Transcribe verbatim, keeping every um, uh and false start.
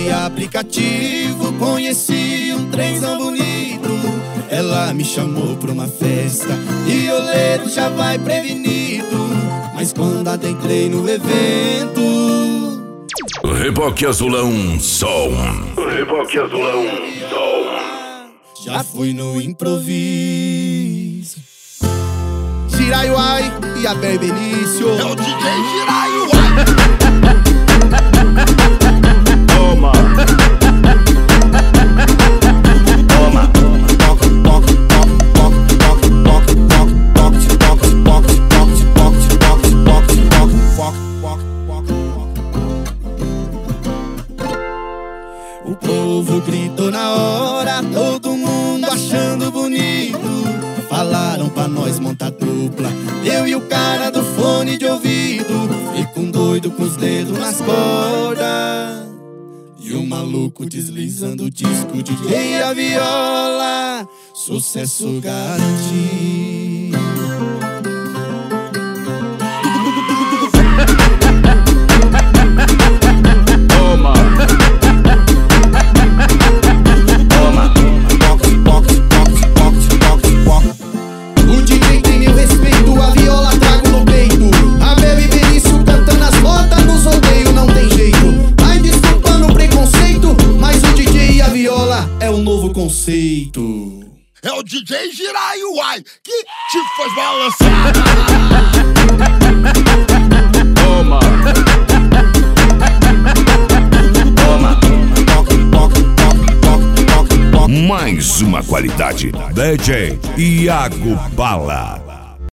Nesse aplicativo conheci um trenzão bonito. Ela me chamou pra uma festa e o ledo já vai prevenido. Mas quando adentrei no evento, Reboque Azulão Som. Reboque Azulão Som. já fui no improviso. Jiraiuai e a Benício. É o D J Jiraiuai. Toma. Toma. O povo gritou na hora, todo mundo achando bonito. Falaram pra nós montar dupla, eu e o cara do fone de ouvido. Fico um doido com os dedos nas cordas e o maluco deslizando o disco, D J e a viola, sucesso garantido. Toma. O D J tem meu respeito, a viola trago no peito. A Bebe Benício cantando as notas nos rodeios, não tem jeito. Vai desculpando o preconceito, mas o D J e a viola é o novo conceito. É o D J Jiraiuai que te faz balançar. Toma. Mais uma qualidade. D J Iago Bala.